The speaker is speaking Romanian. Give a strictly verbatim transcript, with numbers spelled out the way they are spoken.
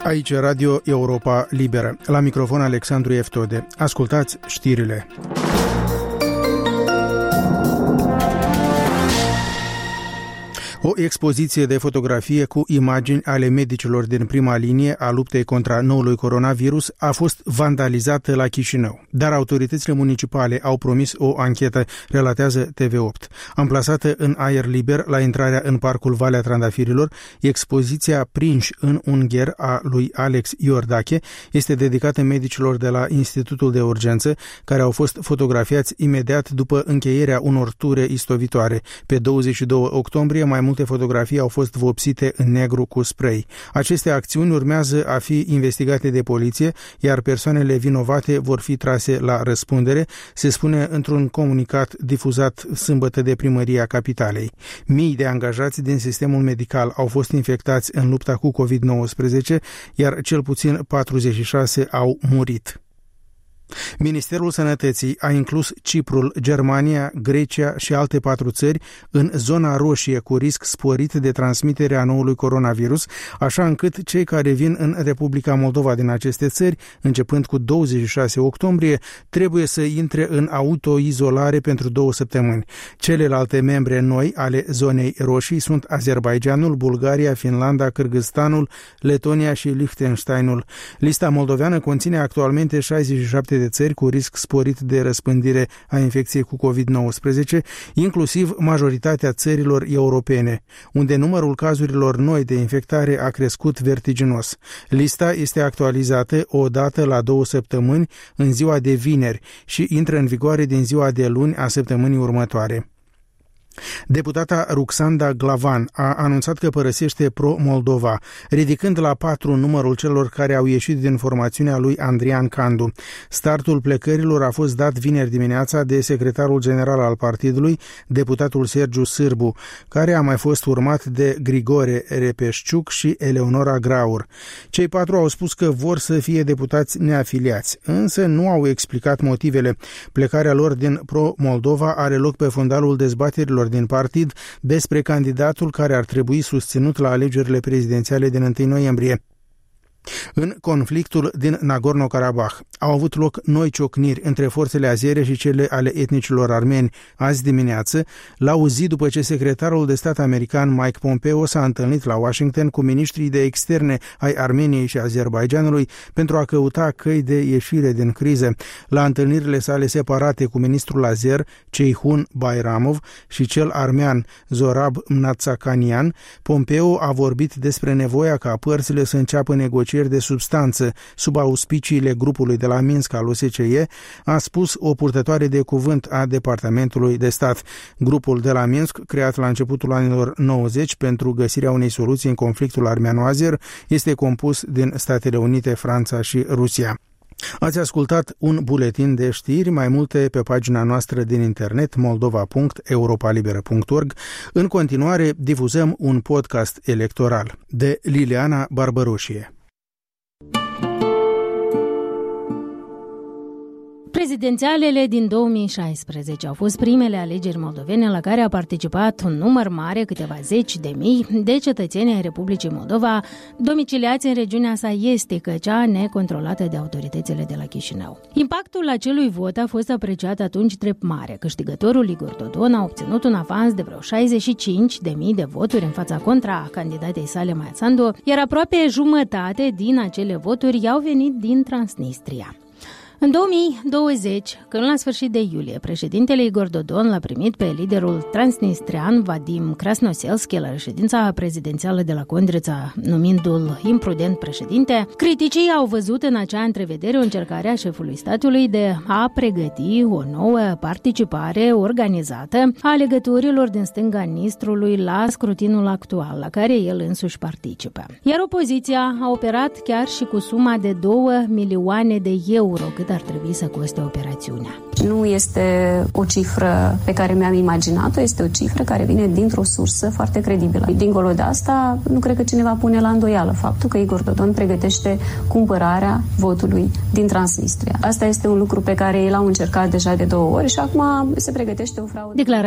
Aici Radio Europa Liberă. La microfon Alexandru Eftode. Ascultați știrile. O expoziție de fotografie cu imagini ale medicilor din prima linie a luptei contra noului coronavirus a fost vandalizată la Chișinău, dar autoritățile municipale au promis o anchetă, relatează T V opt. Amplasată în aer liber la intrarea în parcul Valea Trandafirilor, expoziția Prinși în ungher a lui Alex Iordache este dedicată medicilor de la Institutul de Urgență, care au fost fotografiați imediat după încheierea unor ture istovitoare. Pe douăzeci și doi octombrie, mai multe fotografii au fost vopsite în negru cu spray. Aceste acțiuni urmează a fi investigate de poliție, iar persoanele vinovate vor fi trase la răspundere, se spune într-un comunicat difuzat sâmbătă de Primăria Capitalei. Mii de angajați din sistemul medical au fost infectați în lupta cu covid nouăsprezece, iar cel puțin patruzeci și șase au murit. Ministerul Sănătății a inclus Ciprul, Germania, Grecia și alte patru țări în zona roșie cu risc sporit de transmitere a noului coronavirus, așa încât cei care vin în Republica Moldova din aceste țări, începând cu douăzeci și șase octombrie, trebuie să intre în autoizolare pentru două săptămâni. Celelalte membre noi ale zonei roșii sunt Azerbaidjanul, Bulgaria, Finlanda, Kârgâzstanul, Letonia și Liechtensteinul. Lista moldoveană conține actualmente șaizeci și șapte de țări cu risc sporit de răspândire a infecției cu covid nouăsprezece, inclusiv majoritatea țărilor europene, unde numărul cazurilor noi de infectare a crescut vertiginos. Lista este actualizată o dată la două săptămâni, în ziua de vineri, și intră în vigoare din ziua de luni a săptămânii următoare. Deputata Ruxanda Glavan a anunțat că părăsește Pro-Moldova, ridicând la patru numărul celor care au ieșit din formațiunea lui Andrian Candu. Startul plecărilor a fost dat vineri dimineața de secretarul general al partidului, deputatul Sergiu Sârbu, care a mai fost urmat de Grigore Repeșciuc și Eleonora Graur. Cei patru au spus că vor să fie deputați neafiliați, însă nu au explicat motivele. Plecarea lor din Pro-Moldova are loc pe fundalul dezbaterilor din partid despre candidatul care ar trebui susținut la alegerile prezidențiale din întâi noiembrie. În conflictul din Nagorno-Karabakh au avut loc noi ciocniri între forțele azere și cele ale etnicilor armeni azi dimineață, la o zi după ce secretarul de stat american Mike Pompeo s-a întâlnit la Washington cu ministrii de externe ai Armeniei și Azerbaidjanului pentru a căuta căi de ieșire din criză. La întâlnirile sale separate cu ministrul azer Ceyhun Bayramov și cel armean Zorab Mnatsakanian, Pompeo a vorbit despre nevoia ca părțile să înceapă negocieri de substanță sub auspiciile grupului de la Minsk al O S C E, a spus o purtătoare de cuvânt a Departamentului de Stat. Grupul de la Minsk, creat la începutul anilor nouăzeci pentru găsirea unei soluții în conflictul armeano-azer, este compus din Statele Unite, Franța și Rusia. Ați ascultat un buletin de știri, mai multe pe pagina noastră din internet moldova punct europa liberă punct org. În continuare difuzăm un podcast electoral de Liliana Barbărușie. Prezidențialele din două mii șaisprezece au fost primele alegeri moldovene la care a participat un număr mare, câteva zeci de mii, de cetățeni ai Republicii Moldova, domiciliați în regiunea sa estică, cea necontrolată de autoritățile de la Chișinău. Impactul acelui vot a fost apreciat atunci drept mare. Câștigătorul Igor Dodon a obținut un avans de vreo șaizeci și cinci de mii de voturi în fața contra candidatei sale Maia Sandu, iar aproape jumătate din acele voturi i-au venit din Transnistria. În două mii douăzeci, când la sfârșit de iulie, președintele Igor Dodon l-a primit pe liderul transnistrian Vadim Krasnoselski la reședința prezidențială de la Condrița, numindu-l imprudent președinte, criticii au văzut în acea întrevedere o încercare a șefului statului de a pregăti o nouă participare organizată a alegătorilor din stânga Nistrului la scrutinul actual, la care el însuși participă. Iar opoziția a operat chiar și cu suma de două milioane de euro, cât ar trebui să coste operațiunea. Nu este o cifră pe care mi-am imaginat-o, este o cifră care vine dintr-o sursă foarte credibilă. Dincolo de asta, nu cred că cineva pune la îndoială faptul că Igor Dodon pregătește cumpărarea votului din Transnistria. Asta este un lucru pe care ei l-au încercat deja de două ori și acum se pregătește o fraudă. Declara